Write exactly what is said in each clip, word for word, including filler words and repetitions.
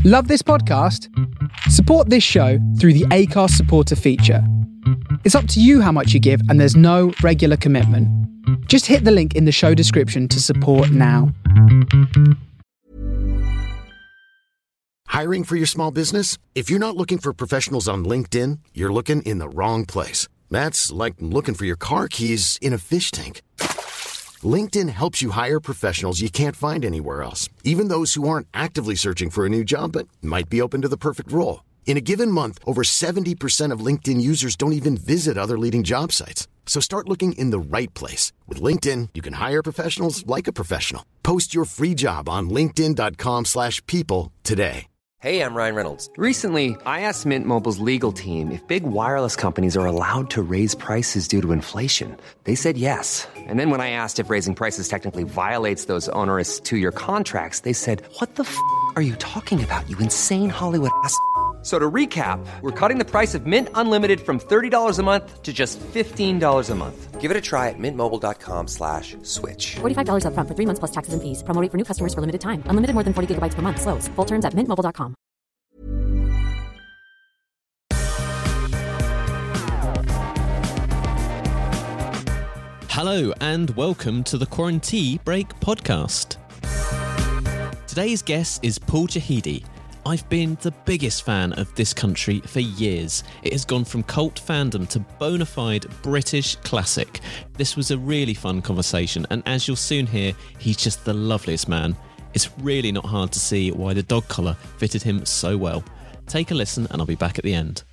Love this podcast? Support this show through the Acast supporter feature. It's up to you how much you give, and there's no regular commitment. Just hit the link in the show description to support now. Hiring for your small business? If you're not looking for professionals on LinkedIn, you're looking in the wrong place. That's like looking for your car keys in a fish tank. LinkedIn helps you hire professionals you can't find anywhere else, even those who aren't actively searching for a new job but might be open to the perfect role. In a given month, over seventy percent of LinkedIn users don't even visit other leading job sites. So start looking in the right place. With LinkedIn, you can hire professionals like a professional. Post your free job on linkedin.com slash people today. Hey, I'm Ryan Reynolds. Recently, I asked Mint Mobile's legal team if big wireless companies are allowed to raise prices due to inflation. They said yes. And then when I asked if raising prices technically violates those onerous two-year contracts, they said, what the f*** are you talking about, you insane Hollywood ass f- So to recap, we're cutting the price of Mint Unlimited from thirty dollars a month to just fifteen dollars a month. Give it a try at mintmobile.com slash switch. forty-five dollars up front for three months plus taxes and fees. Promo rate for new customers for limited time. Unlimited more than forty gigabytes per month. Slows full terms at mint mobile dot com. Hello and welcome to the Quarantine Break podcast. Today's guest is Paul Jahidi. I've been the biggest fan of this country for years. It has gone from cult fandom to bona fide British classic. This was a really fun conversation, and as you'll soon hear, he's just the loveliest man. It's really not hard to see why the dog collar fitted him so well. Take a listen and I'll be back at the end.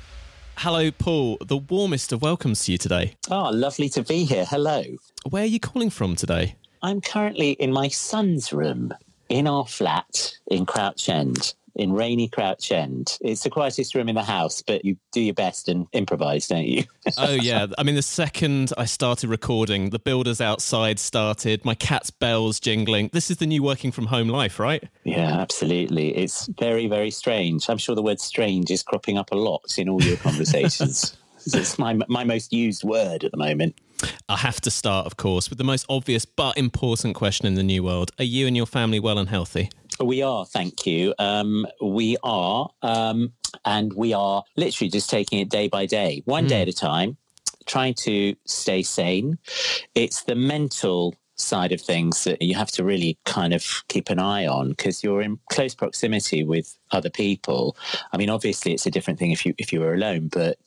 Hello, Paul. The warmest of welcomes to you today. Oh, lovely to be here. Hello. Where are you calling from today? I'm currently in my son's room in our flat in Crouch End. In rainy Crouch End. It's the quietest room in the house, but you do your best and improvise, don't you? Oh, yeah. I mean, the second I started recording, the builders outside started, my cat's bells jingling. This is the new working from home life, right? Yeah, absolutely. It's very, very strange. I'm sure the word strange is cropping up a lot in all your conversations. It's my, my most used word at the moment. I have to start, of course, with the most obvious but important question in the new world. Are you and your family well and healthy? We are, thank you. Um, we are, um, and we are literally just taking it day by day, one mm. day at a time, trying to stay sane. It's the mental side of things that you have to really kind of keep an eye on because you're in close proximity with other people. I mean, obviously it's a different thing if you if you were alone, but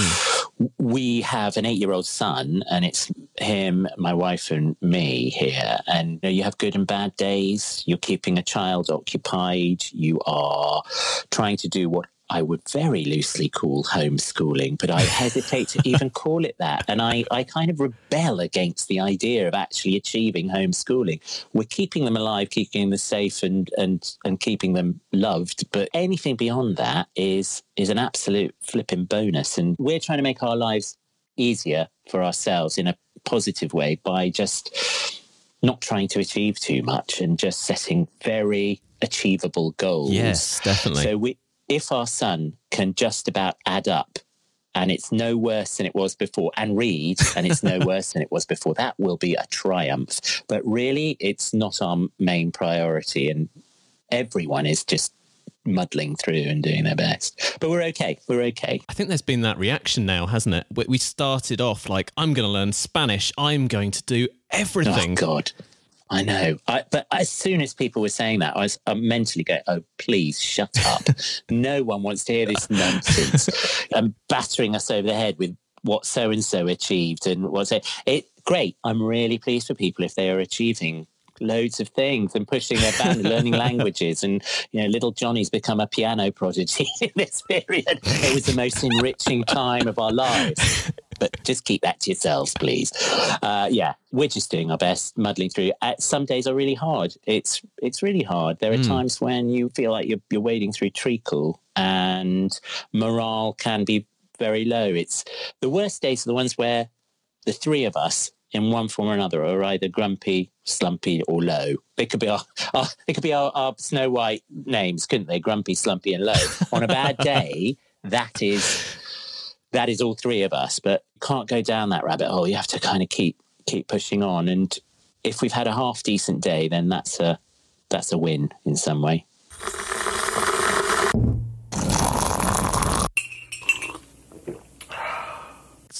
mm. we have an eight-year-old son and it's him, my wife and me here. And you know, you have good and bad days. You're keeping a child occupied. You are trying to do what I would very loosely call homeschooling, but I hesitate to even call it that. And I, I kind of rebel against the idea of actually achieving homeschooling. We're keeping them alive, keeping them safe and, and, and keeping them loved. But anything beyond that is, is an absolute flipping bonus. And we're trying to make our lives easier for ourselves in a positive way by just not trying to achieve too much and just setting very achievable goals. Yes, definitely. So we, if our son can just about add up and it's no worse than it was before and read and it's no worse than it was before, that will be a triumph. But really, it's not our main priority and everyone is just muddling through and doing their best. But we're okay. We're okay. I think there's been that reaction now, hasn't it? We started off like, I'm going to learn Spanish. I'm going to do everything. Oh, God. I know. I, but as soon as people were saying that, I was I mentally going, oh, please shut up. No one wants to hear this nonsense. And battering us over the head with what so-and-so achieved and what's it. it. Great. I'm really pleased for people if they are achieving loads of things and pushing their band, learning languages. And, you know, little Johnny's become a piano prodigy in this period. It was the most enriching time of our lives. But just keep that to yourselves, please. Uh, yeah, we're just doing our best, muddling through. Uh, some days are really hard. It's it's really hard. There are mm. times when you feel like you're you're wading through treacle and morale can be very low. It's the worst days are the ones where the three of us, in one form or another, are either grumpy, slumpy, or low. They could be our, our they could be our, our Snow White names, couldn't they? Grumpy, slumpy, and low. On a bad day, that is. That is all three of us, but can't go down that rabbit hole. You have to kind of keep keep pushing on. And if we've had a half decent day, then that's a that's a win in some way.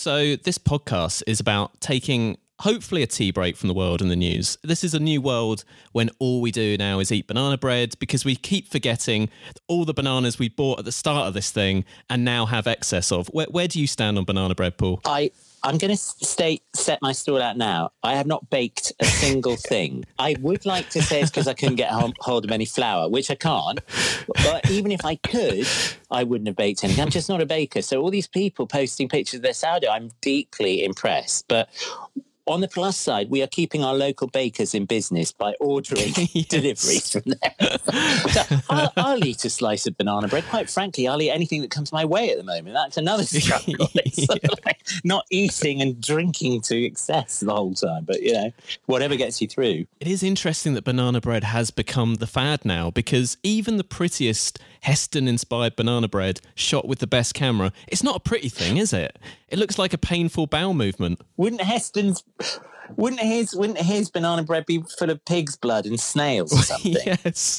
So this podcast is about taking hopefully a tea break from the world and the news. This is a new world when all we do now is eat banana bread because we keep forgetting all the bananas we bought at the start of this thing and now have excess of. Where, where do you stand on banana bread, Paul? I, I'm going to state set my stall out now. I have not baked a single thing. I would like to say it's because I couldn't get hold of any flour, which I can't. But even if I could, I wouldn't have baked anything. I'm just not a baker. So all these people posting pictures of their sourdough, I'm deeply impressed. But on the plus side, we are keeping our local bakers in business by ordering yes. deliveries from them. So I'll, I'll eat a slice of banana bread. Quite frankly, I'll eat anything that comes my way at the moment. That's another struggle. It's sort of like not eating and drinking to excess the whole time. But, you know, whatever gets you through. It is interesting that banana bread has become the fad now, because even the prettiest Heston-inspired banana bread shot with the best camera, it's not a pretty thing, is it? It looks like a painful bowel movement. Wouldn't Heston's... Wouldn't his wouldn't his banana bread be full of pig's blood and snails or something? Yes.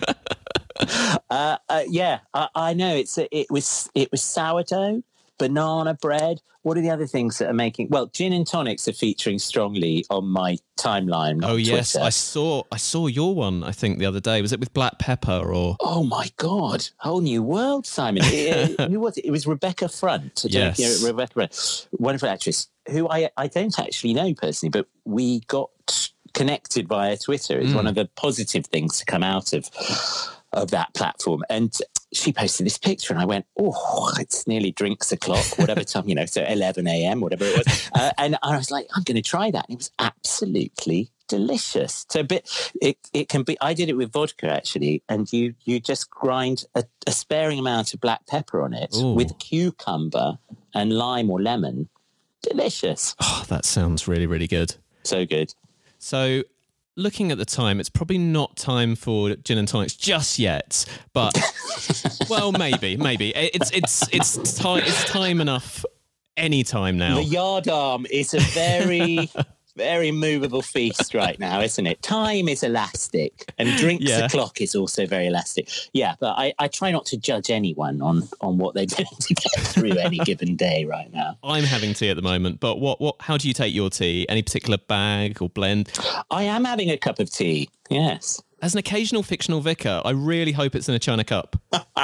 uh, uh, yeah, I, I know. It's a, it was it was sourdough, banana bread. What are the other things that are making? Well, gin and tonics are featuring strongly on my timeline. Oh yes, Twitter. I saw I saw your one. I think the other day. Was it with black pepper or? Oh my God, whole new world, Simon. it, it, who was it? It was Rebecca Front. Yes, you know, Rebecca Front, wonderful actress who I I don't actually know personally, but we got connected via Twitter. It's mm. one of the positive things to come out of of that platform. And she posted this picture and I went, oh, it's nearly drinks o'clock, whatever time, you know, so eleven a.m, whatever it was. Uh, and I was like, I'm going to try that. And it was absolutely delicious. So a bit, it, it can be, I did it with vodka actually, and you, you just grind a, a sparing amount of black pepper on it Ooh. with cucumber and lime or lemon. Delicious. Oh, that sounds really, really good. So good. So looking at the time, it's probably not time for gin and tonics just yet, but well, maybe, maybe it's it's it's time it's time enough. Any time now. The yard arm is a very very movable feast right now, isn't it? Time is elastic, and drinks yeah. o'clock is also very elastic. Yeah, but I, I try not to judge anyone on on what they're doing to get through any given day right now. I'm having tea at the moment, but what what? How do you take your tea? Any particular bag or blend? I am having a cup of tea. Yes. As an occasional fictional vicar, I really hope it's in a china cup.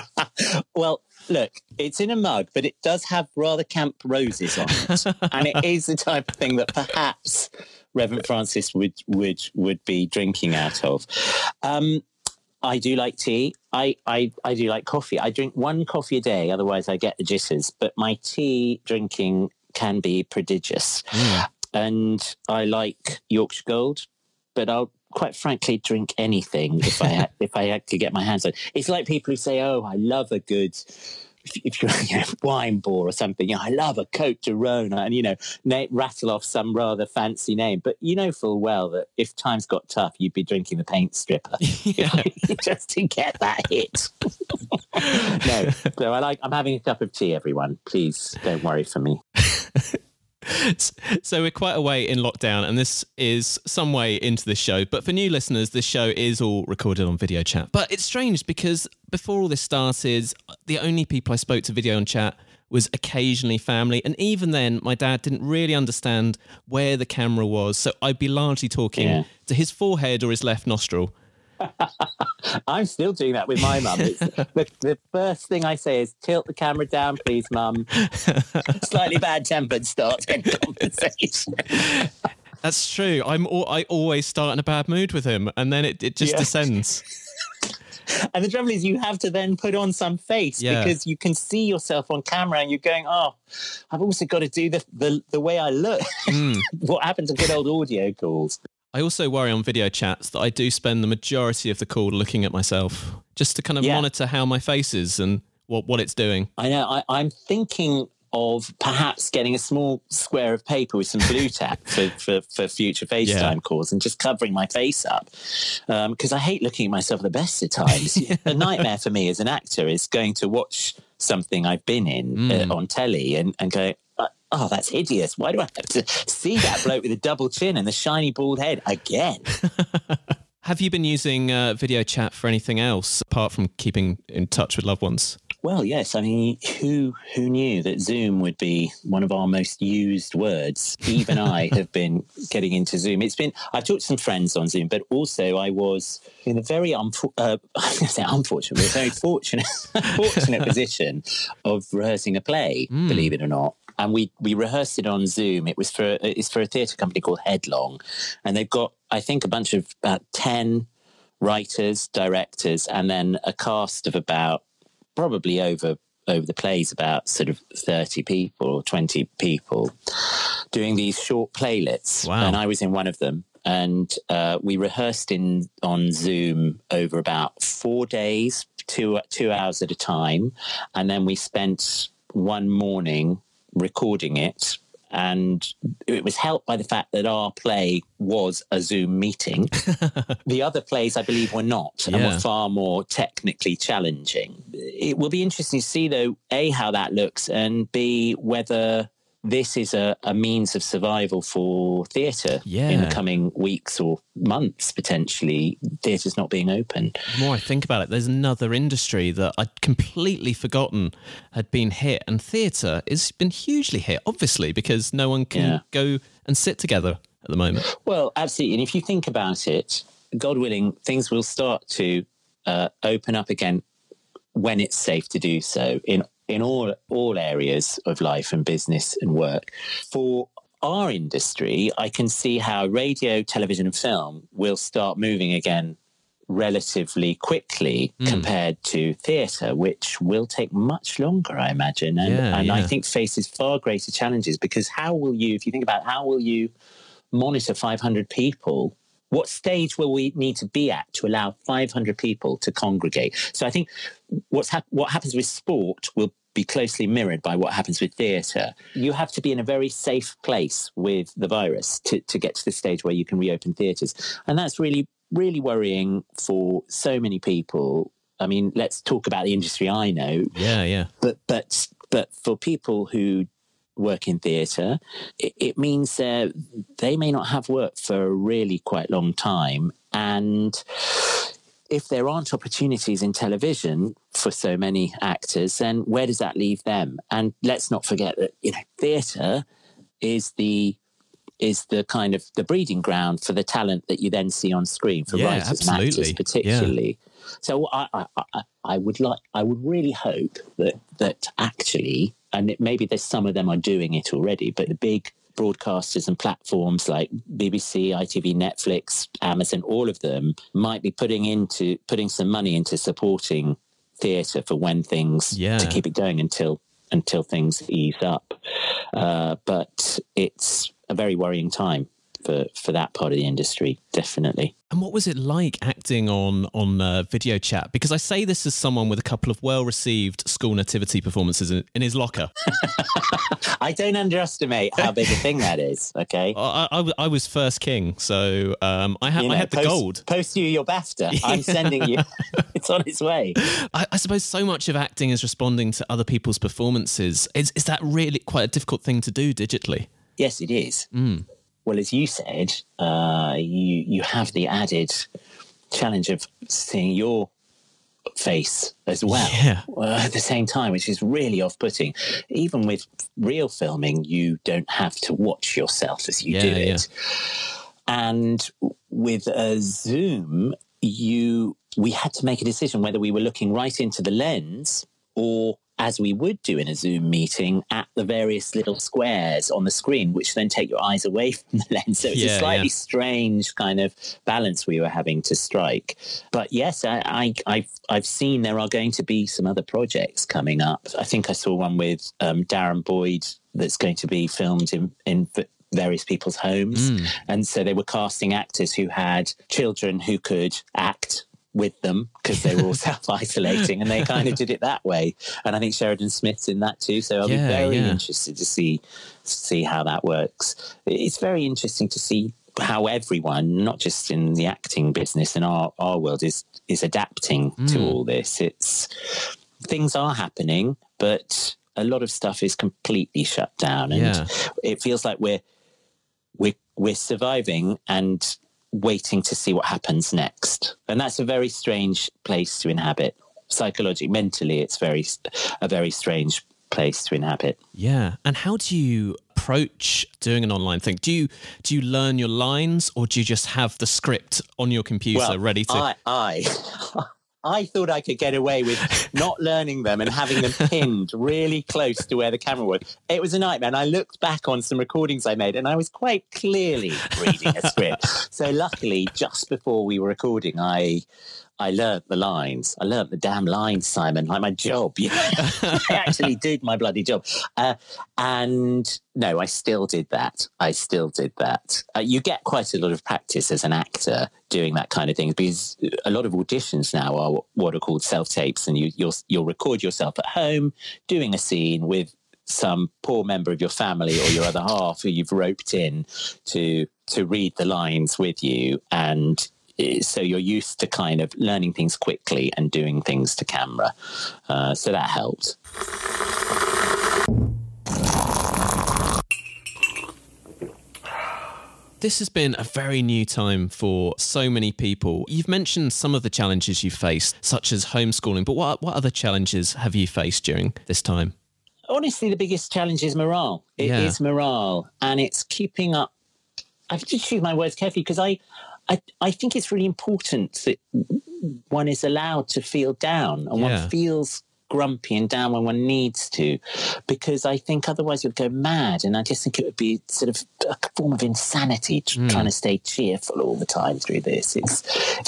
Well, look, it's in a mug, but it does have rather camp roses on it. And it is the type of thing that perhaps Reverend Francis would would would be drinking out of. Um, I do like tea. I, I, I do like coffee. I drink one coffee a day, otherwise I get the jitters. But my tea drinking can be prodigious. Mm. And I like Yorkshire Gold, but I'll quite frankly drink anything if I had, if I had to get my hands on it. It's like people who say, oh, I love a good, if, if you're you know, wine bore or something, you know, I love a Cote de Rhone, and, you know, na- rattle off some rather fancy name. But you know full well that if times got tough, you'd be drinking the paint stripper yeah. just to get that hit. No, so I like, I'm having a cup of tea, everyone. Please don't worry for me. So we're quite a way in lockdown, and this is some way into this show. But for new listeners, this show is all recorded on video chat. But it's strange because before all this started, the only people I spoke to video on chat was occasionally family. And even then, my dad didn't really understand where the camera was. So I'd be largely talking yeah. to his forehead or his left nostril. I'm still doing that with my mum. It's, the, the first thing I say is, tilt the camera down, please, mum. Slightly bad-tempered start to any conversation. That's true. I'm. I always start in a bad mood with him, and then it, it just yeah. descends. And the trouble is you have to then put on some face yeah. because you can see yourself on camera and you're going, oh, I've also got to do the, the, the way I look. Mm. What happened to good old audio calls? I also worry on video chats that I do spend the majority of the call looking at myself just to kind of yeah. monitor how my face is and what, what it's doing. I know. I, I'm thinking of perhaps getting a small square of paper with some blue tack for, for, for future FaceTime yeah. calls and just covering my face up. Because um, I hate looking at myself at the best of times. yeah. The nightmare for me as an actor is going to watch something I've been in mm. uh, on telly and, and go, oh, that's hideous. Why do I have to see that bloke with a double chin and the shiny bald head again? Have you been using uh, video chat for anything else apart from keeping in touch with loved ones? Well, yes. I mean, who who knew that Zoom would be one of our most used words? Even I have been getting into Zoom. It's been, I've talked to some friends on Zoom, but also I was in a very, unfo- uh, I was going to say unfortunate, but a very fortunate, fortunate position of rehearsing a play, mm. believe it or not. And we, we rehearsed it on Zoom. It was for, it's for a theatre company called Headlong. And they've got, I think, a bunch of about ten writers, directors, and then a cast of about probably over over the plays about sort of thirty people or twenty people doing these short playlets. Wow. And I was in one of them. And uh, we rehearsed in on Zoom over about four days, two two hours at a time. And then we spent one morning recording it. And it was helped by the fact that our play was a Zoom meeting. The other plays, I believe, were not and yeah. were far more technically challenging. It will be interesting to see, though, A, how that looks, and B, whether this is a, a means of survival for theatre yeah. in the coming weeks or months, potentially, theatre's not being open. The more I think about it, there's another industry that I'd completely forgotten had been hit, and theatre has been hugely hit, obviously, because no one can yeah. go and sit together at the moment. Well, absolutely. And if you think about it, God willing, things will start to uh, open up again when it's safe to do so in in all all areas of life and business and work. For our industry, I can see how radio, television and film will start moving again relatively quickly mm. compared to theatre, which will take much longer, I imagine. And, yeah, and yeah. I think faces far greater challenges, because how will you, if you think about how will you monitor five hundred people? What stage will we need to be at to allow five hundred people to congregate? So I think what's hap- what happens with sport will be closely mirrored by what happens with theatre. You have to be in a very safe place with the virus to, to get to the stage where you can reopen theatres. And that's really, really worrying for so many people. I mean, let's talk about the industry I know. Yeah, yeah. But but but for people who work in theatre, it, it means uh, they may not have work for a really quite long time. And if there aren't opportunities in television for so many actors, then where does that leave them? And let's not forget that, you know, theatre is the is the kind of the breeding ground for the talent that you then see on screen, for yeah, writers absolutely. and actors particularly. Yeah. So I, I, I, I would like, I would really hope that that actually, and it, maybe there's some of them are doing it already, but the big broadcasters and platforms like B B C, I T V, Netflix, Amazon, all of them might be putting into putting some money into supporting theatre for when things yeah. to keep it going until until things ease up. Uh, but it's a very worrying time for, for that part of the industry, definitely. And what was it like acting on on uh, video chat? Because I say this as someone with a couple of well-received school nativity performances in, in his locker. I don't underestimate how big a thing that is, okay? I, I, I was first king, so um, I, ha- you know, I had the post, gold. Post you your BAFTA. Yeah. I'm sending you. It's on its way. I, I suppose so much of acting is responding to other people's performances. Is, is that really quite a difficult thing to do digitally? Yes, it is. Mm. Well, as you said, uh, you you have the added challenge of seeing your face as well yeah. uh, at the same time, which is really off-putting. Even with real filming, you don't have to watch yourself as you yeah, do it. Yeah. And with a Zoom, you we had to make a decision whether we were looking right into the lens or, as we would do in a Zoom meeting, at the various little squares on the screen, which then take your eyes away from the lens. So it's yeah, a slightly yeah. strange kind of balance we were having to strike. But yes, I, I, I've, I've seen there are going to be some other projects coming up. I think I saw one with um, Darren Boyd that's going to be filmed in, in various people's homes. Mm. And so they were casting actors who had children who could act with them because they were all self-isolating, and they kind of did it that way. And I think Sheridan Smith's in that too. So I'll yeah, be very yeah. interested to see see how that works. It's very interesting to see how everyone, not just in the acting business in our, our world, is is adapting mm. to all this. It's things are happening, but a lot of stuff is completely shut down, and yeah. it feels like we're we're we're surviving and waiting to see what happens next. And that's a very strange place to inhabit. psychologically, mentally, it's very a very strange place to inhabit. Yeah. And how do you approach doing an online thing? Do you do you learn your lines, or do you just have the script on your computer well, ready to? I, I I thought I could get away with not learning them and having them pinned really close to where the camera was. It was a nightmare. And I looked back on some recordings I made and I was quite clearly reading a script. So luckily, just before we were recording, I I learnt the lines. I learnt the damn lines, Simon, like my job. You know? I actually did my bloody job. Uh, and no, I still did that. I still did that. Uh, you get quite a lot of practice as an actor doing that kind of thing, because a lot of auditions now are what are called self-tapes, and you, you'll, you'll record yourself at home doing a scene with some poor member of your family or your other half who you've roped in to to read the lines with you. And so you're used to kind of learning things quickly and doing things to camera. Uh, so that helped. This has been a very new time for so many people. You've mentioned some of the challenges you faced, such as homeschooling, but what, what other challenges have you faced during this time? Honestly, the biggest challenge is morale. It yeah. is morale, and it's keeping up. I have to choose my words carefully, because I, I, I think it's really important that one is allowed to feel down, and yeah. one feels grumpy and down when one needs to, because I think otherwise you'd go mad. And I just think it would be sort of a form of insanity to, mm. trying to stay cheerful all the time through this. It's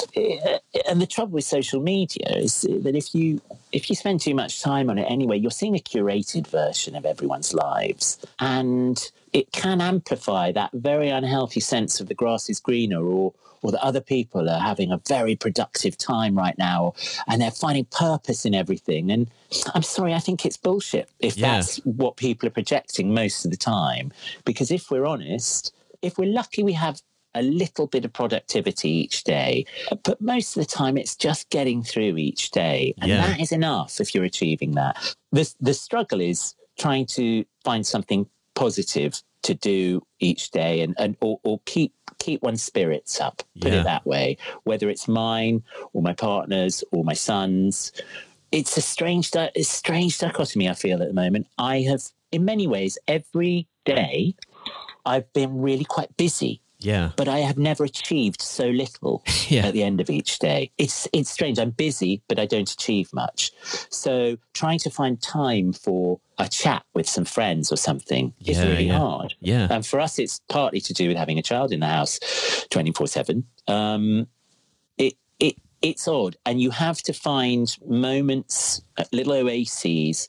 it, and the trouble with social media is that if you if you spend too much time on it anyway, you're seeing a curated version of everyone's lives, and it can amplify that very unhealthy sense of the grass is greener, or or that other people are having a very productive time right now and they're finding purpose in everything. And I'm sorry, I think it's bullshit if yeah. that's what people are projecting most of the time. Because if we're honest, if we're lucky, we have a little bit of productivity each day, but most of the time it's just getting through each day. And yeah. that is enough if you're achieving that. The, the struggle is trying to find something positive to do each day, and, and or, or keep keep one's spirits up, put yeah. it that way, whether it's mine or my partner's or my son's. It's a strange, a strange dichotomy I feel at the moment. I have, in many ways, every day I've been really quite busy. Yeah. But I have never achieved so little yeah. at the end of each day. It's it's strange. I'm busy, but I don't achieve much. So trying to find time for a chat with some friends or something yeah, is really yeah. hard. Yeah. And for us, it's partly to do with having a child in the house twenty-four seven. Um, it it it's odd. And you have to find moments, little oases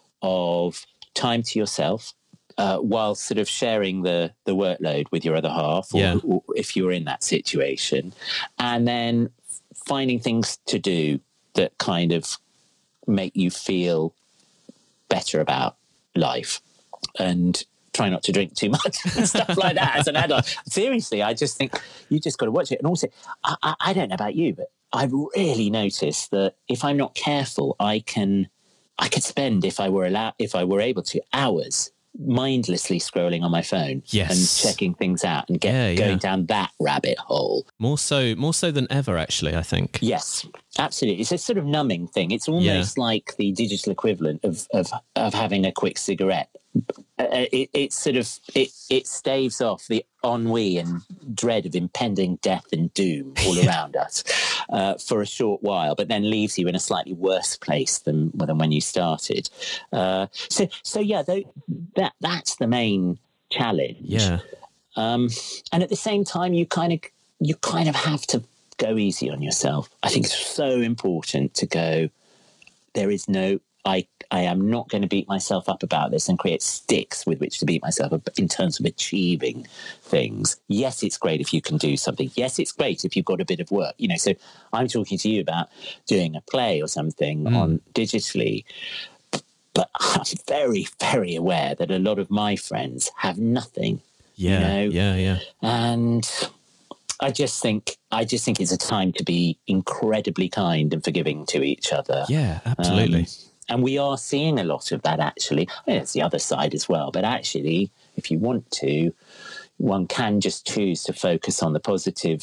of time to yourself, Uh, while sort of sharing the, the workload with your other half, or, yeah. or if you're in that situation, and then finding things to do that kind of make you feel better about life, and try not to drink too much and stuff like that as an adult. Seriously, I just think you just got to watch it. And also, I, I, I don't know about you, but I've really noticed that if I'm not careful, I can I could spend, if I were allowed, if I were able to, hours mindlessly scrolling on my phone yes. and checking things out and get, yeah, yeah. going down that rabbit hole. More so, more so than ever, actually, I think. Yes, absolutely. It's a sort of numbing thing. It's almost yeah. like the digital equivalent of, of, of having a quick cigarette. Uh, it, it's sort of, it, it staves off the ennui and dread of impending death and doom all around us uh, for a short while, but then leaves you in a slightly worse place than, than when you started. Uh, so, so yeah, th- that that's the main challenge. Yeah. Um, and at the same time, you kind of you kind of have to go easy on yourself. I think it's so important to go, there is no, I I am not going to beat myself up about this and create sticks with which to beat myself up in terms of achieving things. Yes, it's great if you can do something. Yes, it's great if you've got a bit of work. You know, so I'm talking to you about doing a play or something mm. on digitally. But I'm very, very aware that a lot of my friends have nothing. Yeah, you know? yeah, yeah. And I just think I just think it's a time to be incredibly kind and forgiving to each other. Yeah, absolutely. Um, and we are seeing a lot of that, actually. I mean, it's the other side as well. But actually, if you want to, one can just choose to focus on the positive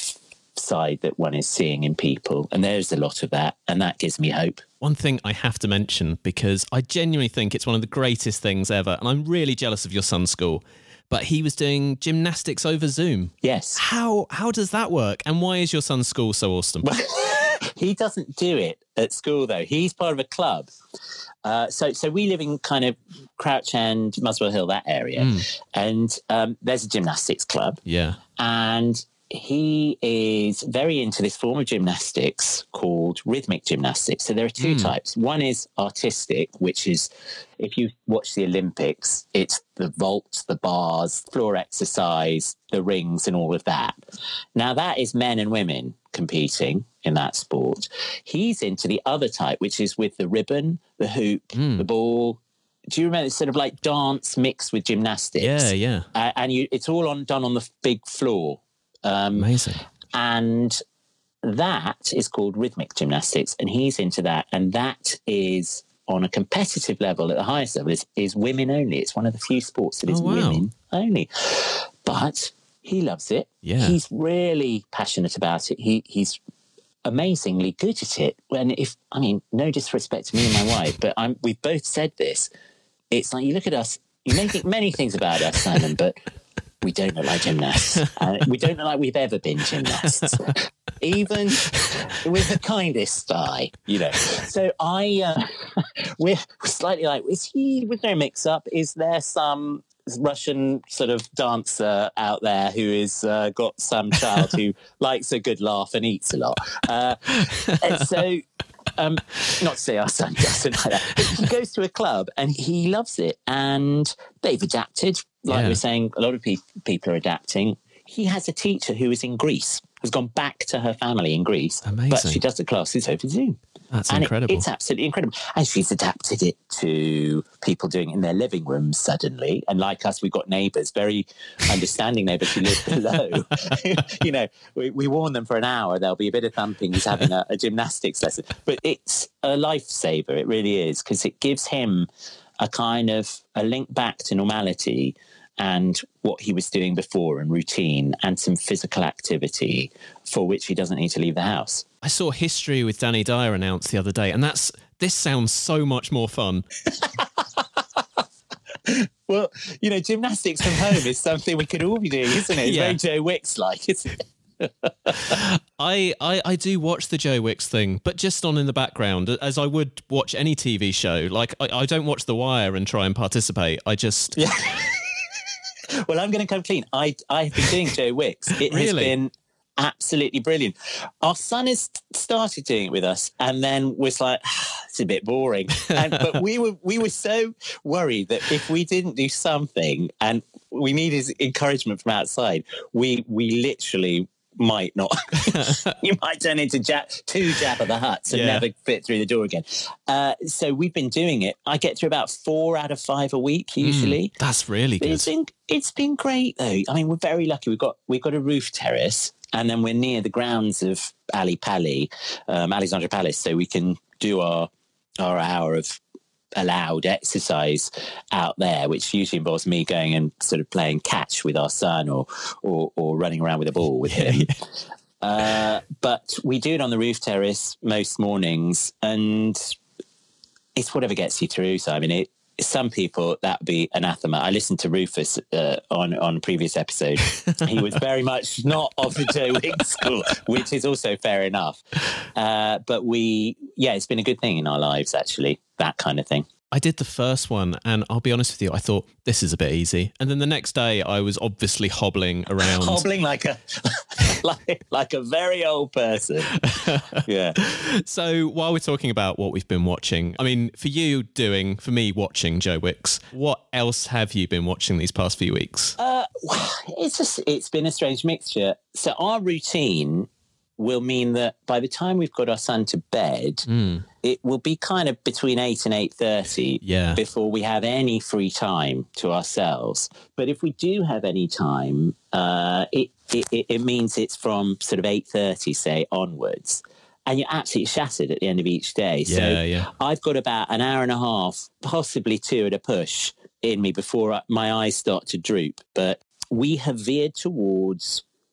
side that one is seeing in people. And there's a lot of that. And that gives me hope. One thing I have to mention, because I genuinely think it's one of the greatest things ever, and I'm really jealous of your son's school, but he was doing gymnastics over Zoom. Yes. How how does that work? And why is your son's school so awesome? He doesn't do it at school, though. He's part of a club. Uh, so so we live in kind of Crouch End, Muswell Hill, that area. Mm. And um, there's a gymnastics club. Yeah. And he is very into this form of gymnastics called rhythmic gymnastics. So there are two mm. types. One is artistic, which is, if you watch the Olympics, it's the vault, the bars, floor exercise, the rings and all of that. Now that is men and women competing in that sport. He's into the other type, which is with the ribbon, the hoop, mm. the ball. Do you remember? It's sort of like dance mixed with gymnastics. Yeah, yeah. Uh, and you, it's all on done on the big floor. Um, Amazing. And that is called rhythmic gymnastics, and he's into that. And that is on a competitive level at the highest level is, is women only. It's one of the few sports that is oh, wow. women only. But he loves it. Yeah. He's really passionate about it. He he's amazingly good at it. And if I mean, no disrespect to me and my wife, but I'm we've both said this. It's like you look at us, you may think many things about us, Simon, but we don't look like gymnasts. And we don't look like we've ever been gymnasts, even with the kindest eye, you know. So I, uh, we're slightly like, is he, with no mix-up, is there some Russian sort of dancer out there who has uh, got some child who likes a good laugh and eats a lot? Uh, and so... Um, not to say our son doesn't like that, but he goes to a club and he loves it. And they've adapted. Like yeah. we're saying, a lot of pe- people are adapting. He has a teacher who is in Greece, has gone back to her family in Greece. Amazing. But she does the classes over Zoom. That's and incredible. It, it's absolutely incredible. And she's adapted it to people doing it in their living rooms suddenly. And like us, we've got neighbours, very understanding neighbours who live below. You know, we, we warn them for an hour, there'll be a bit of thumping, he's having a, a gymnastics lesson. But it's a lifesaver, it really is, because it gives him a kind of a link back to normality and what he was doing before and routine and some physical activity for which he doesn't need to leave the house. I saw History with Danny Dyer announced the other day, and that's this sounds so much more fun. Well, you know, gymnastics from home is something we could all be doing, isn't it? It's yeah. very Joe Wicks-like, isn't it? I, I I do watch the Joe Wicks thing, but just on in the background, as I would watch any T V show. Like, I, I don't watch The Wire and try and participate. I just... Yeah. Well, I'm going to come clean. I, I've been doing Joe Wicks. It really? has been absolutely brilliant. Our son has started doing it with us and then was like, ah, it's a bit boring. And, but we were we were so worried that if we didn't do something and we needed encouragement from outside, we we literally might not. You might turn into Jab, two Jabba the Hutts and yeah. never fit through the door again. Uh, so we've been doing it. I get through about four out of five a week usually. Mm, that's really good. It's been, it's been great though. I mean, we're very lucky. We've got we've got a roof terrace, and then we're near the grounds of Ali Pali, um, Alexandra Palace, so we can do our our hour of allowed exercise out there, which usually involves me going and sort of playing catch with our son or or, or running around with a ball with him. Yeah, yeah. Uh, but we do it on the roof terrace most mornings, and it's whatever gets you through. So I mean, it, some people that would be anathema. I listened to Rufus uh, on on a previous episode. He was very much not of the Joe Wicks school, which is also fair enough. Uh, but we, yeah, it's been a good thing in our lives actually. That kind of thing. I did the first one, and I'll be honest with you, I thought this is a bit easy. And then the next day, I was obviously hobbling around, hobbling like a like like a very old person. Yeah. So while we're talking about what we've been watching, I mean, for you doing, for me watching Joe Wicks, what else have you been watching these past few weeks? Uh, it's just it's been a strange mixture. So our routine will mean that by the time we've got our son to bed, mm. it will be kind of between eight and eight thirty yeah. before we have any free time to ourselves. But if we do have any time, uh, it, it it means it's from sort of eight thirty, say, onwards. And you're absolutely shattered at the end of each day. Yeah, so yeah. I've got about an hour and a half, possibly two at a push in me before my eyes start to droop. But we have veered towards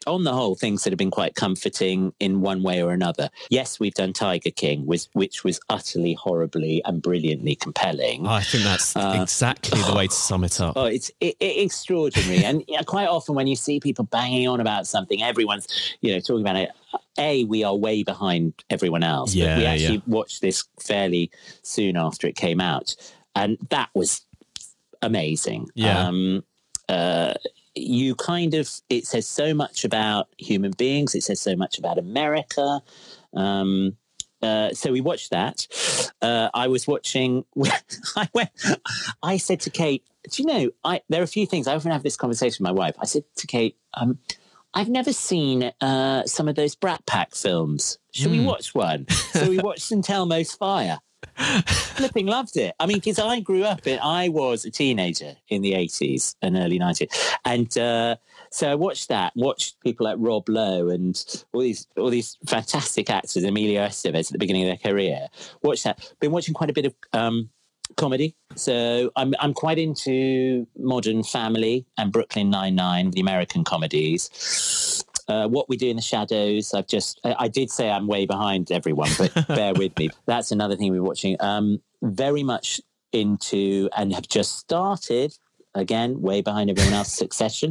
on the whole, things that have been quite comforting in one way or another. Yes, we've done Tiger King, which, which was utterly, horribly and brilliantly compelling. Oh, I think that's uh, exactly the way to sum it up. Oh, it's it, it, extraordinary. And you know, quite often when you see people banging on about something, everyone's, you know, talking about it. A, we are way behind everyone else. Yeah, but we actually yeah. watched this fairly soon after it came out. And that was amazing. Yeah. Um, uh, you kind of, it says so much about human beings. It says so much about America. Um, uh, so we watched that. Uh, I was watching, I went, I said to Kate, do you know, I, there are a few things, I often have this conversation with my wife. I said to Kate, um, I've never seen uh, some of those Brat Pack films. Should mm. we watch one? So we watched Saint Elmo's Fire. Flipping loved it. I mean, because I grew up, in, I was a teenager in the eighties and early nineties. And uh, so I watched that, watched people like Rob Lowe and all these all these fantastic actors, Emilio Estevez at the beginning of their career. Watched that. Been watching quite a bit of um, comedy. So I'm I'm quite into Modern Family and Brooklyn Nine-Nine, the American comedies. Uh, What We Do in the Shadows. I've just, I, I did say I'm way behind everyone, but bear with me. That's another thing we're watching. Um, very much into, and have just started, again, way behind everyone else, Succession.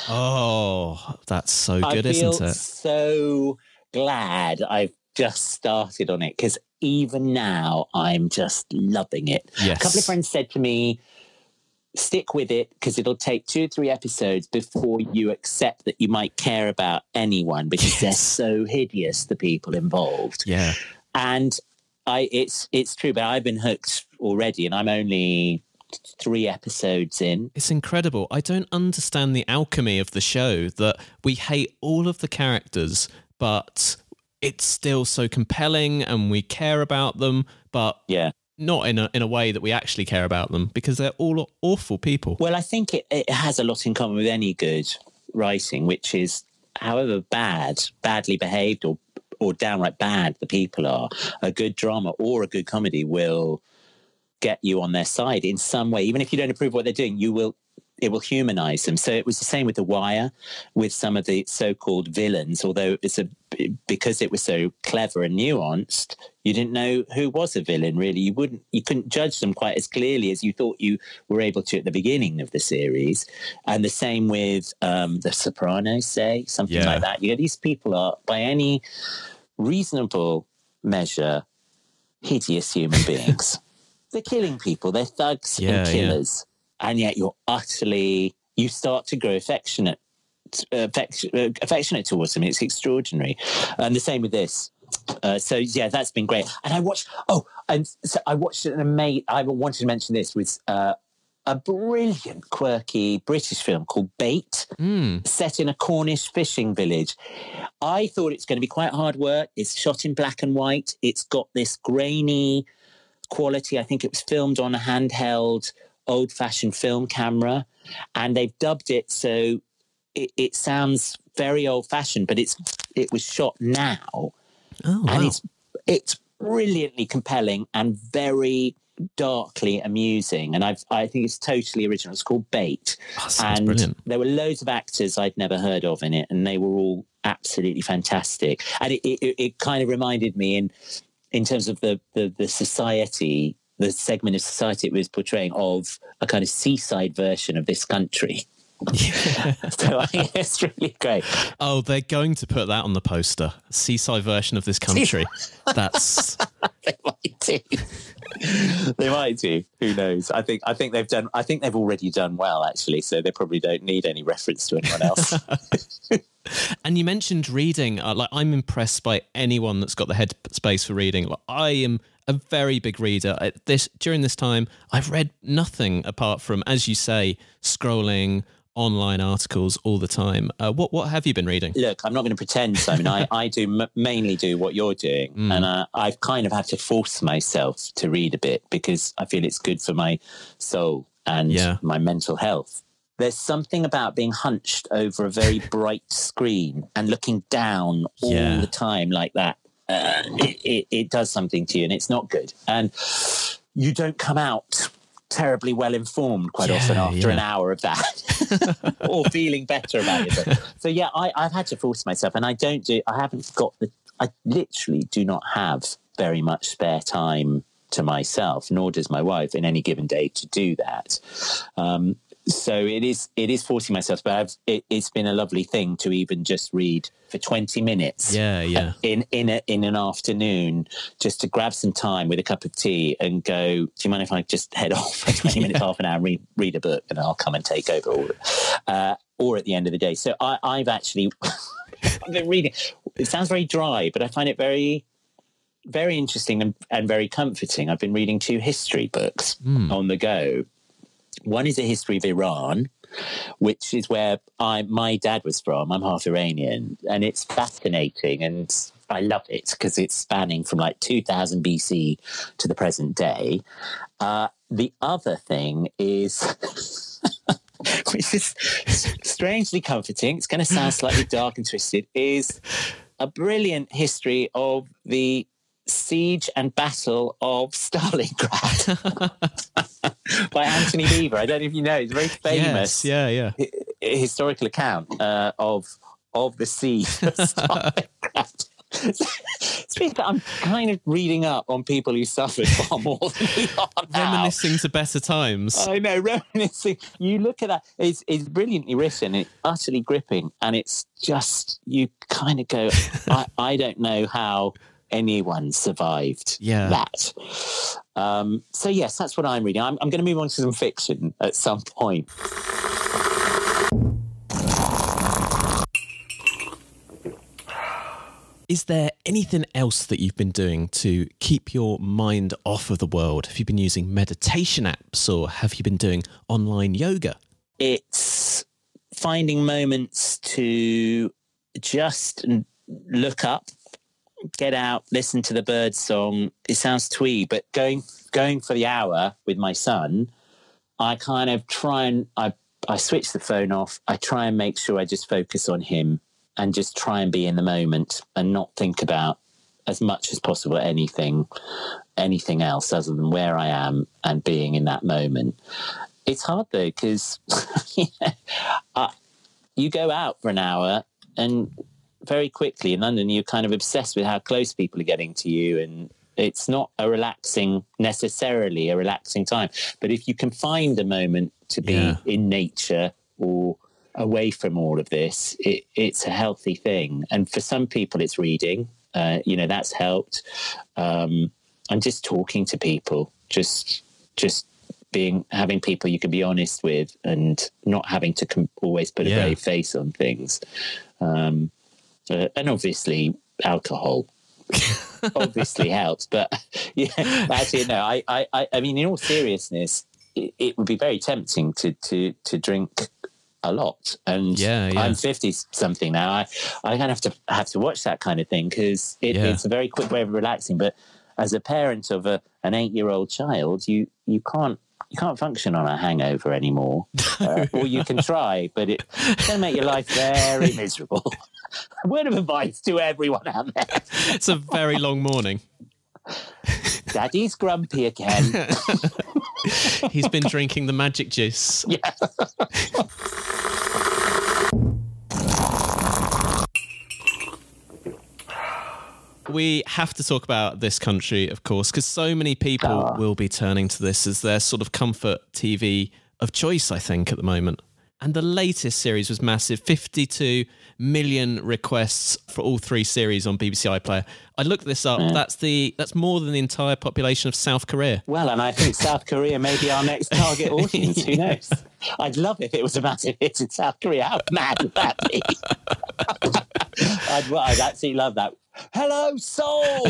Oh, that's so good, I feel isn't it? So glad I've just started on it, because even now I'm just loving it. Yes. A couple of friends said to me, stick with it, because it'll take two or three episodes before you accept that you might care about anyone, because yes. they're so hideous, the people involved. Yeah. And I, it's it's true, but I've been hooked already, and I'm only three episodes in. It's incredible. I don't understand the alchemy of the show, that we hate all of the characters, but it's still so compelling and we care about them, but yeah. not in a in a way that we actually care about them, because they're all awful people. Well, I think it, it has a lot in common with any good writing, which is, however bad, badly behaved or or downright bad the people are, a good drama or a good comedy will get you on their side in some way. Even if you don't approve what they're doing, you will. It will humanize them. So it was the same with The Wire, with some of the so-called villains, although it's a because it was so clever and nuanced, you didn't know who was a villain, really. You wouldn't, you couldn't judge them quite as clearly as you thought you were able to at the beginning of the series. And the same with um, The Sopranos, say, something yeah. like that. You know, these people are, by any reasonable measure, hideous human beings. They're killing people. They're thugs yeah, and killers. Yeah. And yet you're utterly, you start to grow affectionate, affectionate, affectionate towards them. It's extraordinary. And the same with this. Uh, so, yeah, that's been great. And I watched, oh, and so I watched an amazing, I wanted to mention this, with uh, a brilliant, quirky British film called Bait, mm. set in a Cornish fishing village. I thought it's going to be quite hard work. It's shot in black and white. It's got this grainy quality. I think it was filmed on a handheld old-fashioned film camera, and they've dubbed it so it, it sounds very old-fashioned, but it's it was shot now. Oh, wow. And it's it's brilliantly compelling and very darkly amusing, and I've, I think it's totally original. It's called Bait, oh, and brilliant. There were loads of actors I'd never heard of in it, and they were all absolutely fantastic. And it, it, it kind of reminded me in in terms of the the, the society. the segment of society it was portraying, of a kind of seaside version of this country. Yeah. So I think it's really great. Oh, they're going to put that on the poster. Seaside version of this country. That's they might do. They might do. Who knows? I think I think they've done I think they've already done well, actually, so they probably don't need any reference to anyone else. And you mentioned reading. Uh, like, I'm impressed by anyone that's got the headspace for reading. Like, I am a very big reader. At this during this time, I've read nothing apart from, as you say, scrolling online articles all the time. Uh, what what have you been reading? Look, I'm not going to pretend, Simon. I, I do m- mainly do what you're doing. Mm. And uh, I've kind of had to force myself to read a bit, because I feel it's good for my soul and yeah. my mental health. There's something about being hunched over a very bright screen and looking down all yeah. the time like that. Uh, it, it, it does something to you, and it's not good. And you don't come out terribly well informed quite Yeah, often after yeah. an hour of that, or feeling better about it. So yeah, I, I've had to force myself, and I don't do. I haven't got the. I literally do not have very much spare time to myself, nor does my wife in any given day to do that. Um, so it is it is forcing myself, but I've, it, it's been a lovely thing to even just read for twenty minutes. Yeah, yeah. In in a, in an afternoon, just to grab some time with a cup of tea and go, do you mind if I just head off for twenty minutes, half an hour, and read read a book, and I'll come and take over, or uh, or at the end of the day. So I, I've actually I've been reading. It sounds very dry, but I find it very very interesting and, and very comforting. I've been reading two history books mm. on the go. One is a history of Iran, which is where I my dad was from. I'm half Iranian, and it's fascinating, and I love it because it's spanning from like two thousand B C to the present day. Uh, the other thing is, which is strangely comforting, it's going to sound slightly dark and twisted, is a brilliant history of the Siege and Battle of Stalingrad by Anthony Beevor. I don't know if you know, it's a very famous yes, yeah, yeah. hi- historical account uh, of of the siege of Stalingrad. Speaking of, I'm kind of reading up on people who suffered far more than we are now. Reminiscing to better times. I know, reminiscing. You look at that, it's, it's brilliantly written, it's utterly gripping, and it's just, you kind of go, I, I don't know how anyone survived yeah. that. Um, so yes, that's what I'm reading. I'm, I'm going to move on to some fiction at some point. Is there anything else that you've been doing to keep your mind off of the world? Have you been using meditation apps, or have you been doing online yoga? It's finding moments to just look up, get out, listen to the bird song. It sounds twee, but going going for the hour with my son, I kind of try and I I switch the phone off. I try and make sure I just focus on him and just try and be in the moment and not think about as much as possible anything anything else other than where I am and being in that moment. It's hard though, because yeah, uh, you go out for an hour and very quickly in London, you're kind of obsessed with how close people are getting to you, and it's not a relaxing, necessarily a relaxing time. But if you can find a moment to be Yeah. in nature or away from all of this, it, it's a healthy thing. And for some people, it's reading. Uh, you know, that's helped. Um, and just talking to people, just just being having people you can be honest with, and not having to com- always put a Yeah. brave face on things. Um, uh, and obviously, alcohol obviously helps. But yeah, actually, no. I, I, I mean, in all seriousness, it, it would be very tempting to to to drink a lot, and Yeah, yeah. I'm fifty something now. I I kind of have to have to watch that kind of thing, because it, Yeah. it's a very quick way of relaxing. But as a parent of a an eight year old child, you you can't you can't function on a hangover anymore, uh, or you can try, but it, it's going to make your life very miserable. Word of advice to everyone out there: It's a very long morning. Daddy's grumpy again. He's been drinking the magic juice. Yeah. We have to talk about this country, of course, because so many people Oh. will be turning to this as their sort of comfort T V of choice, I think, at the moment. And the latest series was massive, fifty-two million requests for all three series on B B C iPlayer. I looked this up. That's the that's more than the entire population of South Korea. Well, and I think South Korea may be our next target audience. Who knows? I'd love if it was a massive hit in South Korea. How mad would that be? I'd, well, I'd absolutely love that. Hello, Seoul!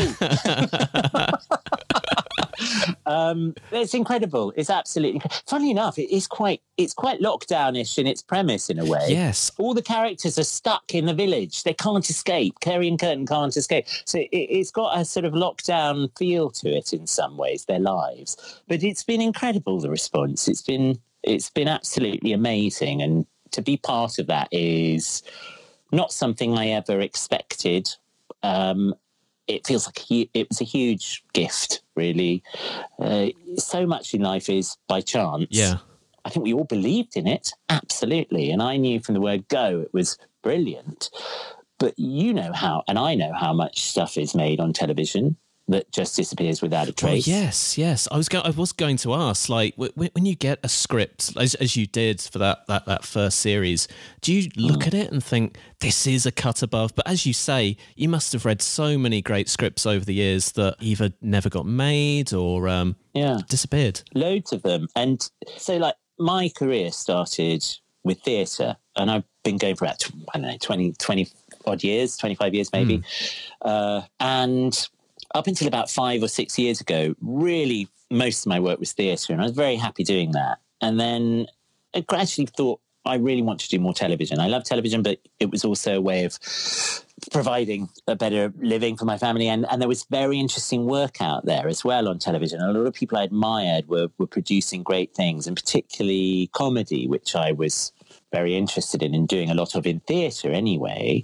um, it's incredible. It's absolutely incredible. Funny enough, it is quite it's quite lockdown-ish in its premise, in a way. Yes. All the characters are stuck in the village. They can't escape. Kerry and Curtin can't escape. So it, it's got a sort of lockdown feel to it in some ways, their lives. But it's been incredible, the response. It's been it's been absolutely amazing. And to be part of that is not something I ever expected. Um, it feels like a, it was a huge gift, really. Uh, so much in life is by chance. Yeah. I think we all believed in it, absolutely. And I knew from the word go it was brilliant. But you know how, and I know how much stuff is made on television that just disappears without a trace. Well, yes, yes. I was go- I was going to ask, like, w- when you get a script, as, as you did for that, that, that first series, do you look mm. at it and think, this is a cut above? But as you say, you must have read so many great scripts over the years that either never got made or um, yeah. disappeared. Loads of them. And so, like, my career started with theatre, and I've been going for about, I don't know, twenty, twenty odd years, twenty-five years maybe. Mm. Uh, and up until about five or six years ago, really most of my work was theatre, and I was very happy doing that. And then I gradually thought I really want to do more television. I love television, but it was also a way of providing a better living for my family. And, and there was very interesting work out there as well on television. A lot of people I admired were, were producing great things, and particularly comedy, which I was very interested in and doing a lot of in theatre anyway.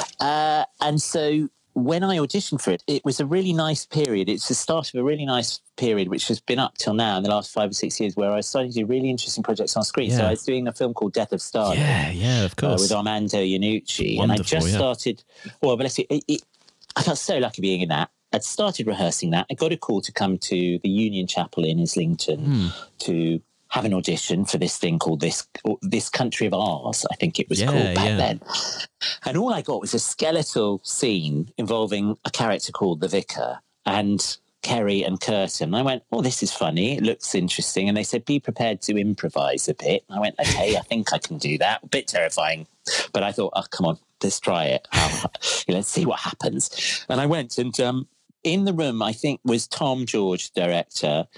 Uh, and so when I auditioned for it, it was a really nice period. It's the start of a really nice period, which has been up till now in the last five or six years, where I was starting to do really interesting projects on screen. Yeah. So I was doing a film called Death of Stalin. Yeah, yeah, of course. Uh, with Armando Iannucci. Wonderful, and I just yeah. started, well, bless you, it, it, I felt so lucky being in that. I'd started rehearsing that. I got a call to come to the Union Chapel in Islington mm. to have an audition for this thing called This This Country of Ours, I think it was yeah, called back yeah. then. And all I got was a skeletal scene involving a character called the Vicar and Kerry and Curtin. I went, oh, this is funny. It looks interesting. And they said, be prepared to improvise a bit. I went, okay, I think I can do that. A bit terrifying. But I thought, oh, come on, let's try it. Um, let's see what happens. And I went, and um, in the room, I think, was Tom George, director,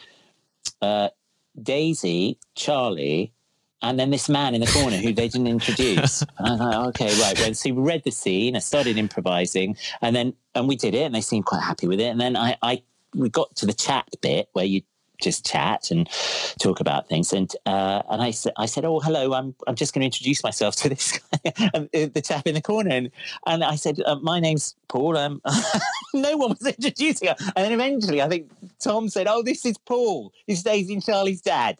uh, Daisy, Charlie, and then this man in the corner who they didn't introduce. And I was like, okay, right. Well, so we read the scene, I started improvising, and then and we did it, and they seemed quite happy with it. And then I, I we got to the chat bit where you just chat and talk about things. And uh, and I said, I said, oh, hello, I'm I'm just going to introduce myself to this guy, the chap in the corner. And and I said, uh, my name's Paul. Um, no one was introducing her. And then eventually, I think Tom said, oh, this is Paul. He's Daisy and Charlie's dad.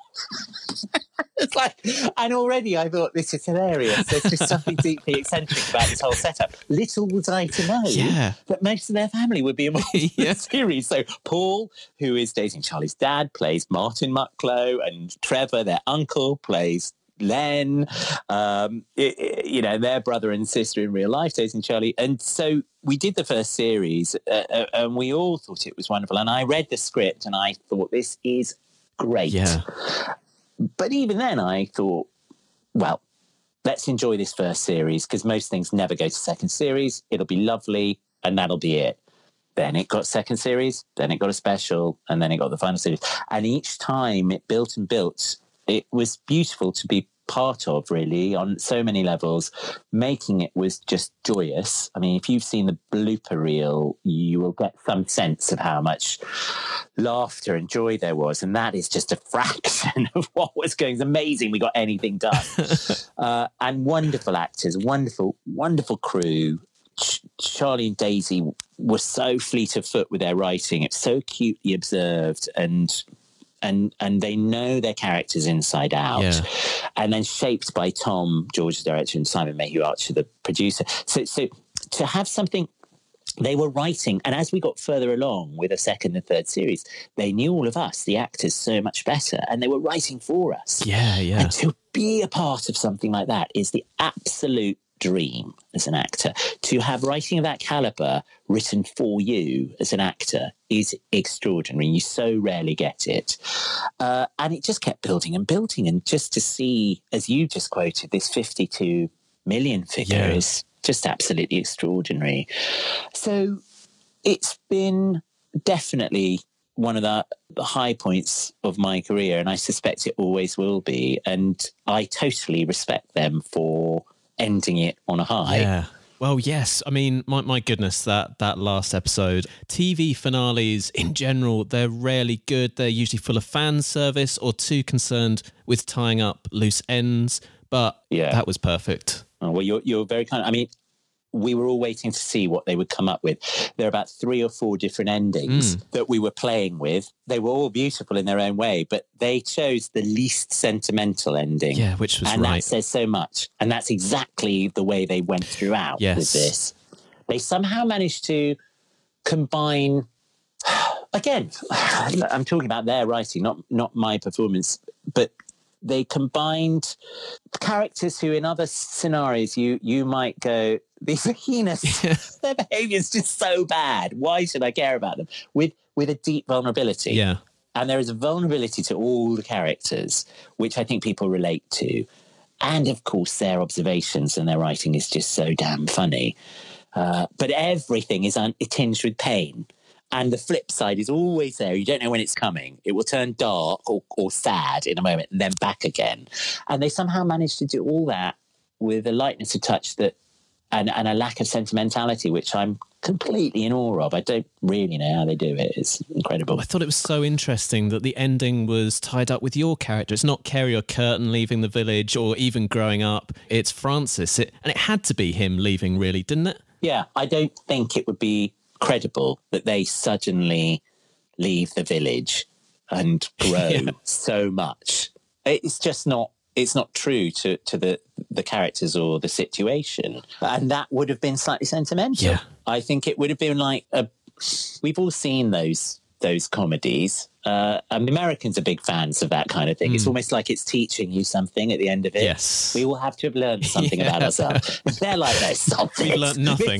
It's like, and already I thought, this is hilarious. There's just something deeply eccentric about this whole setup. Little was I to know yeah. that most of their family would be involved in yeah. the series. So Paul, who is Daisy and Charlie's dad, plays Martin Mucklow, and Trevor, their uncle, plays Len. Um, it, it, you know, their brother and sister in real life, Daisy and Charlie. And so we did the first series, uh, uh, and we all thought it was wonderful. And I read the script, and I thought, this is great. Yeah. But even then I thought, well, let's enjoy this first series, because most things never go to second series. It'll be lovely, and that'll be it. Then it got second series, then it got a special, and then it got the final series. And each time it built and built. It was beautiful to be part of, really, on so many levels. Making it was just joyous. I mean, if you've seen the blooper reel, you will get some sense of how much laughter and joy there was. And that is just a fraction of what was going. It's amazing we got anything done. uh, and wonderful actors, wonderful, wonderful crew. Ch- Charlie and Daisy were so fleet of foot with their writing. It's so cutely observed, and and and they know their characters inside out. Yeah. And then shaped by Tom George, the director, and Simon Mayhew Archer, the producer. So, so to have something they were writing, and as we got further along with a second and third series, they knew all of us, the actors, so much better, and they were writing for us. Yeah, yeah. And to be a part of something like that is the absolute dream as an actor. To have writing of that caliber written for you as an actor is extraordinary. You so rarely get it. Uh, and it just kept building and building. And just to see, as you just quoted, this fifty-two million figure yeah. is just absolutely extraordinary. So it's been definitely one of the, the high points of my career, and I suspect it always will be. And I totally respect them for ending it on a high. Yeah. Well, yes. I mean, my, my goodness, that, that last episode. T V finales in general, they're rarely good. They're usually full of fan service or too concerned with tying up loose ends. But yeah. that was perfect. Oh, well, you're, you're very kind. I mean, we were all waiting to see what they would come up with. There are about three or four different endings mm. that we were playing with. They were all beautiful in their own way, but they chose the least sentimental ending. Yeah, which was and right. And that says so much. And that's exactly the way they went throughout yes. with this. They somehow managed to combine... Again, I'm talking about their writing, not not my performance, but they combined characters who in other scenarios you you might go, these are heinous, their behaviour is just so bad. Why should I care about them? With with a deep vulnerability. Yeah. And there is a vulnerability to all the characters, which I think people relate to. And of course, their observations and their writing is just so damn funny. Uh, but everything is un- tinged with pain. And the flip side is always there. You don't know when it's coming. It will turn dark or, or sad in a moment and then back again. And they somehow managed to do all that with a lightness of touch that, and, and a lack of sentimentality, which I'm completely in awe of. I don't really know how they do it. It's incredible. I thought it was so interesting that the ending was tied up with your character. It's not Kerry or Curtin leaving the village or even growing up. It's Francis. It, and it had to be him leaving, really, didn't it? Yeah, I don't think it would be credible that they suddenly leave the village and grow yeah. so much. It's just not, it's not true to, to the, the characters or the situation. And that would have been slightly sentimental. Yeah. I think it would have been like, a, we've all seen those those comedies. Uh, and Americans are big fans of that kind of thing. Mm. It's almost like it's teaching you something at the end of it. Yes. We all have to have learned something yeah. about ourselves. They're like, no, stop We this. learned nothing.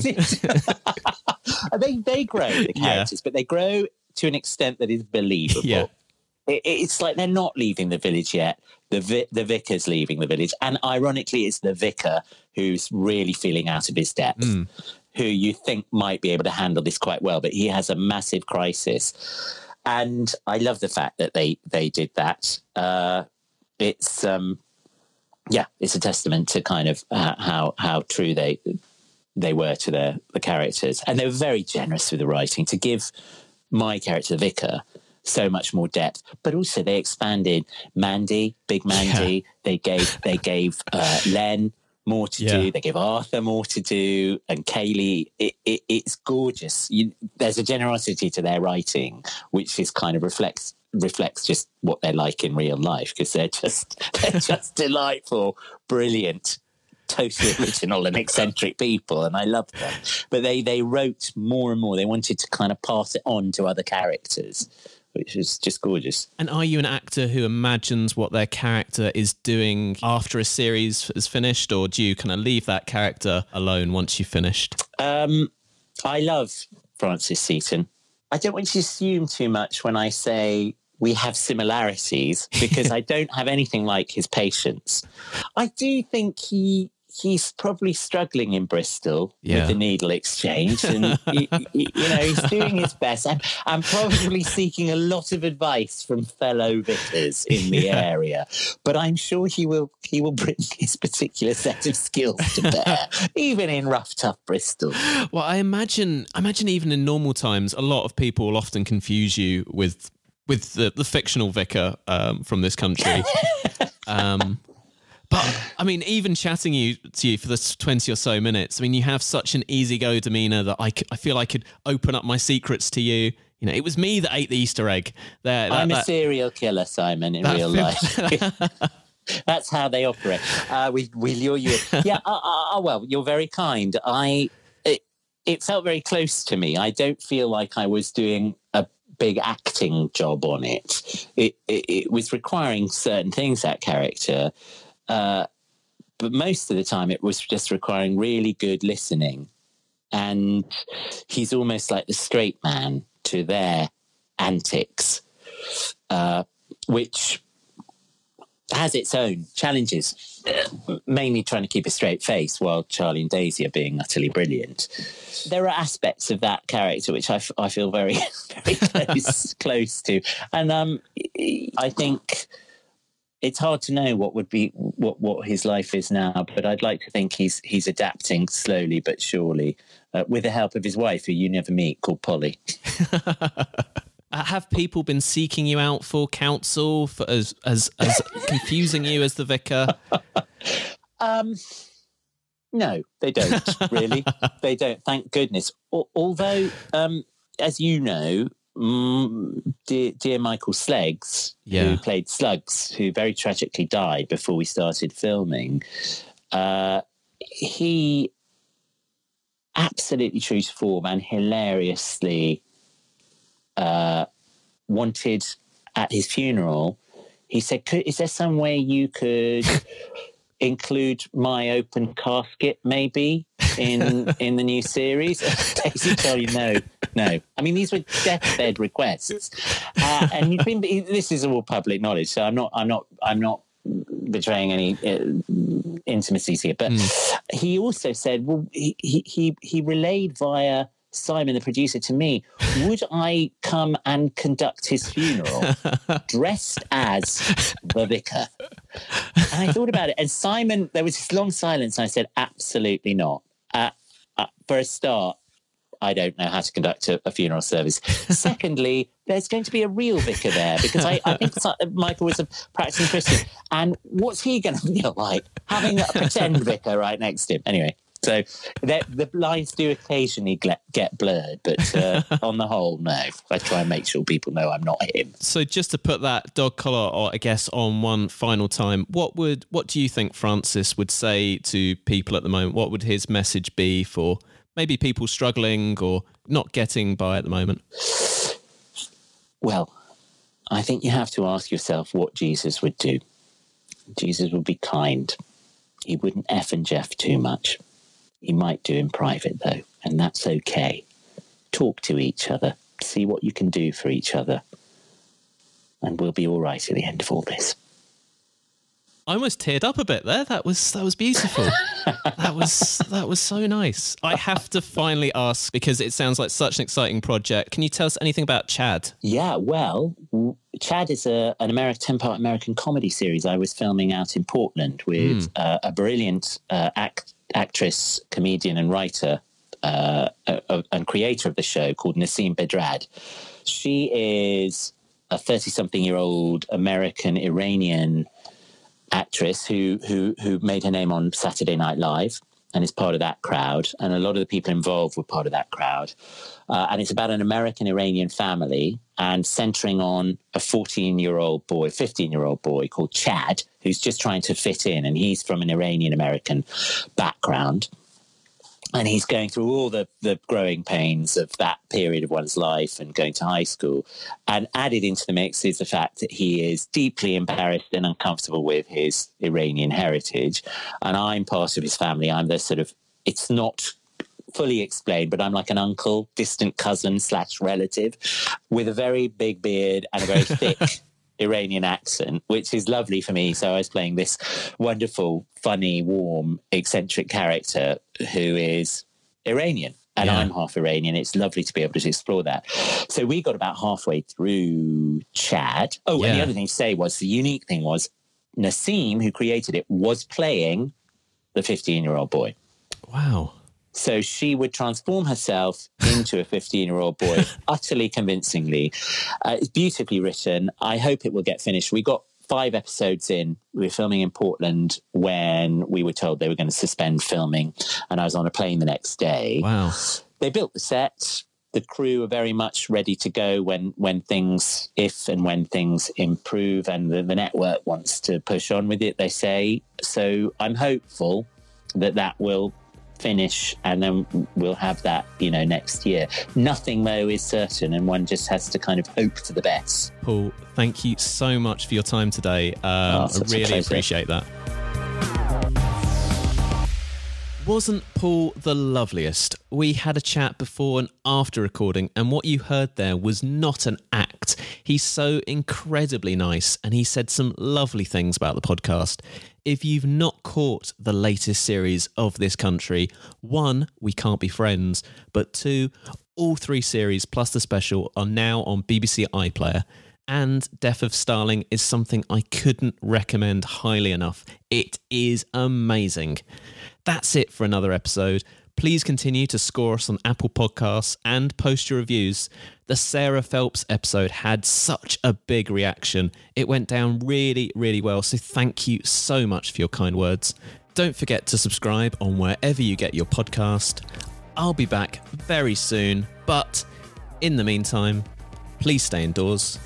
they, they grow, the characters, yeah. but they grow to an extent that is believable. Yeah. It, it's like they're not leaving the village yet. The vi- the vicar's leaving the village. And ironically, it's the vicar who's really feeling out of his depth. Mm. Who you think might be able to handle this quite well, but he has a massive crisis. And I love the fact that they they did that. Uh, it's um, yeah, it's a testament to kind of uh, how how true they they were to their the characters, and they were very generous with the writing to give my character, the vicar, so much more depth. But also they expanded Mandy, Big Mandy. Yeah. They gave they gave uh, Len more to yeah. do. They give Arthur more to do, and Kaylee. It, it, it's gorgeous. You, there's a generosity to their writing, which is kind of reflects reflects just what they're like in real life, because they're just they're just delightful, brilliant, totally original and eccentric people, and I love them. But they they wrote more and more. They wanted to kind of pass it on to other characters, which is just gorgeous. And are you an actor who imagines what their character is doing after a series is finished, or do you kind of leave that character alone once you've finished? Um, I love Francis Seaton. I don't want you to assume too much when I say we have similarities, because I don't have anything like his patience. I do think he... he's probably struggling in Bristol yeah. with the needle exchange, and you, you know, he's doing his best. I'm, I'm probably seeking a lot of advice from fellow vicars in the yeah. area, but I'm sure he will he will bring his particular set of skills to bear, even in rough, tough Bristol. Well, I imagine, I imagine even in normal times, a lot of people will often confuse you with with the, the fictional vicar um, from this country. um, But, I mean, even chatting you to you for the twenty or so minutes, I mean, you have such an easy-go demeanour that I, could, I feel I could open up my secrets to you. You know, it was me that ate the Easter egg. There, that, I'm a that, serial killer, Simon, in real life. That's how they operate. Uh, we, we lure you in. Yeah, uh, uh, well, you're very kind. I it, it felt very close to me. I don't feel like I was doing a big acting job on it. It, it, it was requiring certain things, that character. Uh, but most of the time it was just requiring really good listening. And he's almost like the straight man to their antics, uh, which has its own challenges, mainly trying to keep a straight face while Charlie and Daisy are being utterly brilliant. There are aspects of that character which I, f- I feel very, very close, close to. And um, I think... it's hard to know what would be what, what his life is now, but I'd like to think he's he's adapting slowly but surely, uh, with the help of his wife, who you never meet, called Polly. Have people been seeking you out for counsel, for as, as as confusing you as the vicar? Um, No, they don't, really. They don't, thank goodness. Al- although, um, as you know, mm, dear, dear Michael Sleggs, Yeah. who played Slugs, who very tragically died before we started filming, uh, he, absolutely true to form and hilariously uh, wanted at his funeral, he said, could, is there some way you could include my open casket maybe in in the new series? Daisy told you no, no. I mean, these were deathbed requests, uh, and he's been. He, this is all public knowledge, so I'm not. I'm not. I'm not betraying any uh, intimacies here. But mm. he also said, well, he he he relayed via Simon, the producer, to me, would I come and conduct his funeral dressed as the vicar? And I thought about it. And Simon, there was this long silence. And I said, absolutely not. Uh, uh, for a start, I don't know how to conduct a, a funeral service. Secondly, there's going to be a real vicar there because I, I think Michael was a practicing Christian. And what's he going to feel like having a pretend vicar right next to him? Anyway. So the lines do occasionally get blurred, but uh, on the whole, no. I try and make sure people know I'm not him. So just to put that dog collar, or I guess, on one final time, what would what do you think Francis would say to people at the moment? What would his message be for maybe people struggling or not getting by at the moment? Well, I think you have to ask yourself what Jesus would do. Jesus would be kind. He wouldn't F and Jeff too much. He might do in private, though, and that's okay. Talk to each other. See what you can do for each other. And we'll be all right at the end of all this. I almost teared up a bit there. That was that was beautiful. that was that was so nice. I have to finally ask, because it sounds like such an exciting project. Can you tell us anything about Chad? Yeah, well, Chad is a, an American ten-part American comedy series I was filming out in Portland with mm. uh, a brilliant uh, act. actress, comedian and writer uh, uh, and creator of the show called Nasim Bedrad. She is a thirty-something-year-old American Iranian actress who, who who made her name on Saturday Night Live and is part of that crowd. And a lot of the people involved were part of that crowd. Uh, and it's about an American-Iranian family and centering on a fourteen-year-old boy, fifteen-year-old boy called Chad, who's just trying to fit in. And he's from an Iranian-American background. And he's going through all the, the growing pains of that period of one's life and going to high school. And added into the mix is the fact that he is deeply embarrassed and uncomfortable with his Iranian heritage. And I'm part of his family. I'm the sort of, it's not fully explained, but I'm like an uncle, distant cousin slash relative with a very big beard and a very thick Iranian accent, which is lovely for me. So I was playing this wonderful, funny, warm, eccentric character who is Iranian. And yeah. I'm half Iranian. It's lovely to be able to explore that. So we got about halfway through Chad. Oh, yeah. And the other thing to say was, the unique thing was Nasim, who created it, was playing the fifteen-year-old boy. Wow. So she would transform herself into a fifteen-year-old boy, utterly convincingly. Uh, it's beautifully written. I hope it will get finished. We got five episodes in. We were filming in Portland when we were told they were going to suspend filming, and I was on a plane the next day. Wow. They built the set. The crew are very much ready to go when, when things, if and when things improve, and the, the network wants to push on with it, they say. So I'm hopeful that that will finish, and then we'll have that, you know, next year. Nothing, though, is certain, and one just has to kind of hope for the best. Paul, thank you so much for your time today. Um, oh, I really appreciate that. Wasn't Paul the loveliest? We had a chat before and after recording, and what you heard there was not an act. He's so incredibly nice, and he said some lovely things about the podcast. If you've not caught the latest series of This Country, one, We Can't Be Friends, but two, all three series plus the special are now on B B C iPlayer. And Death of Starling is something I couldn't recommend highly enough. It is amazing. That's it for another episode. Please continue to score us on Apple Podcasts and post your reviews. The Sarah Phelps episode had such a big reaction. It went down really, really well. So thank you so much for your kind words. Don't forget to subscribe on wherever you get your podcast. I'll be back very soon, but in the meantime, please stay indoors.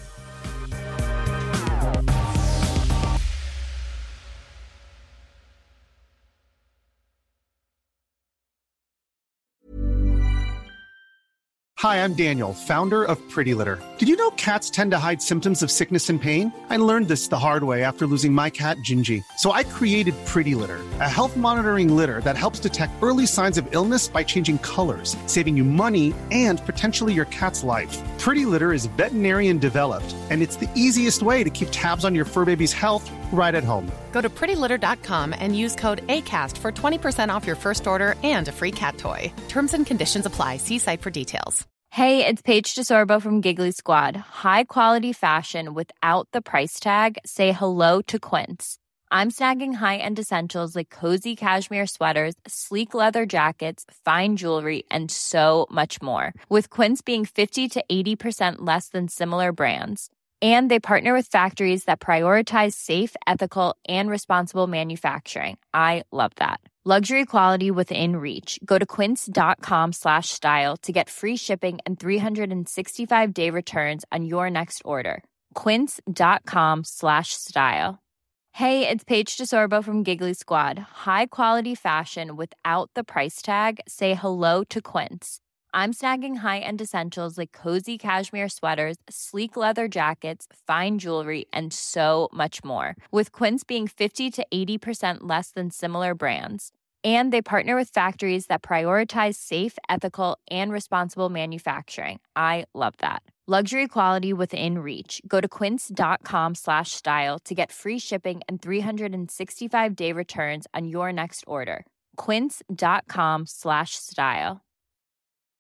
Hi, I'm Daniel, founder of Pretty Litter. Did you know cats tend to hide symptoms of sickness and pain? I learned this the hard way after losing my cat, Gingy. So I created Pretty Litter, a health monitoring litter that helps detect early signs of illness by changing colors, saving you money and potentially your cat's life. Pretty Litter is veterinarian developed, and it's the easiest way to keep tabs on your fur baby's health right at home. Go to pretty litter dot com and use code ACAST for twenty percent off your first order and a free cat toy. Terms and conditions apply. See site for details. Hey, it's Paige DeSorbo from Giggly Squad. High quality fashion without the price tag. Say hello to Quince. I'm snagging high-end essentials like cozy cashmere sweaters, sleek leather jackets, fine jewelry, and so much more. With Quince being fifty to eighty percent less than similar brands. And they partner with factories that prioritize safe, ethical, and responsible manufacturing. I love that. Luxury quality within reach. Go to quince.com slash style to get free shipping and three sixty-five day returns on your next order. Quince.com slash style. Hey, it's Paige DeSorbo from Giggly Squad. High quality fashion without the price tag. Say hello to Quince. I'm snagging high-end essentials like cozy cashmere sweaters, sleek leather jackets, fine jewelry, and so much more. With Quince being fifty to eighty percent less than similar brands. And they partner with factories that prioritize safe, ethical, and responsible manufacturing. I love that. Luxury quality within reach. Go to quince.com slash style to get free shipping and three sixty-five day returns on your next order. Quince.com slash style.